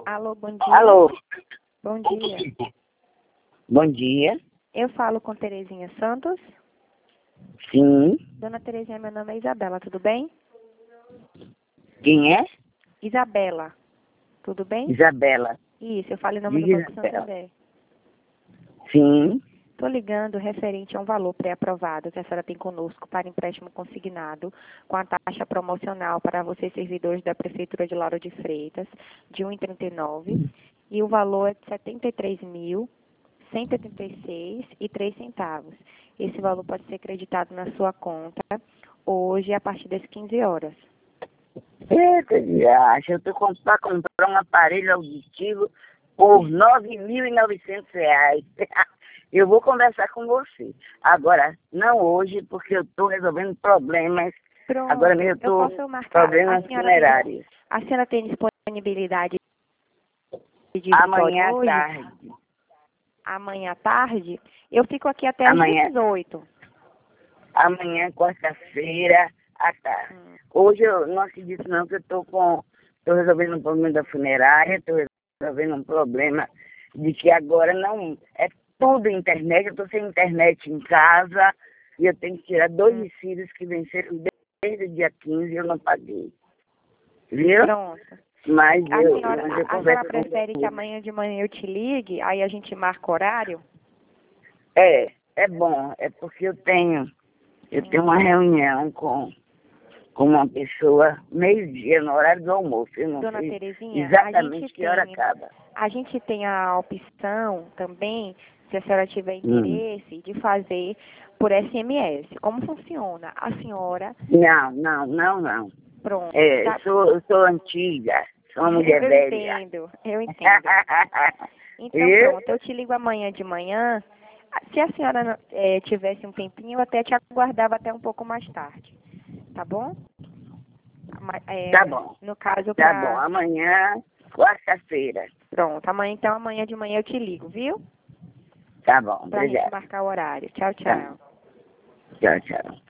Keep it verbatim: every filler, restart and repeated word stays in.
Alô, bom dia. Alô. Bom dia. Bom dia. Eu falo com Terezinha Santos. Sim. Dona Terezinha, meu nome é Isabela, tudo bem? Quem é? Isabela, tudo bem? Isabela. Isso, eu falo em nome do Diga, Banco Isabela. Santander. Sim. Estou ligando referente a um valor pré-aprovado que a senhora tem conosco para empréstimo consignado com a taxa promocional para vocês servidores da Prefeitura de Lauro de Freitas de um vírgula trinta e nove e o valor é de setenta e três mil, cento e oitenta e seis reais e três centavos. Esse valor pode ser creditado na sua conta hoje a partir das quinze horas. Eita, viagem. Eu estou para comprar um aparelho auditivo por nove mil e novecentos reais. Eu vou conversar com você. Agora, não hoje, porque eu estou resolvendo problemas. Pronto, Agora mesmo eu eu estou posso marcar. problemas A senhora, funerários. tem, a senhora tem disponibilidade de Amanhã à hoje? tarde. Amanhã à tarde? Eu fico aqui até às Amanhã, dezoito. amanhã quarta-feira, à tarde. Hum. Hoje eu não acredito não que eu estou com. Estou resolvendo um problema da funerária, estou resolvendo um problema de que agora não. É tudo internet, eu estou sem internet em casa e eu tenho que tirar dois Hum. filhos que venceram desde o dia quinze e eu não paguei. Viu? Pronto. Mas A eu, senhora, mas a, eu a senhora converso com prefere que você. amanhã de manhã eu te ligue, aí a gente marca o horário? É, é bom, é porque eu tenho, eu tenho uma reunião com com uma pessoa meio-dia, no horário do almoço. Eu não Dona sei Terezinha, a exatamente gente que hora tem, acaba. a gente tem a opção também, se a senhora tiver Hum. interesse, de fazer por S M S. Como funciona? A senhora, Não, não, não, não. pronto, É, eu tá, sou, eu sou antiga, sou uma mulher eu velha. entendo, eu entendo. Então E? pronto, eu te ligo amanhã de manhã. Se a senhora eh, tivesse um tempinho, eu até te aguardava até um pouco mais tarde, tá bom? Ma- Tá eh, bom, no caso, tá bom. para... Amanhã, quarta-feira. Pronto, amanhã, então amanhã de manhã eu te ligo, viu? Tá bom, Pra gente obrigado. marcar o horário. Tchau, Tá. tchau. Tchau, tchau.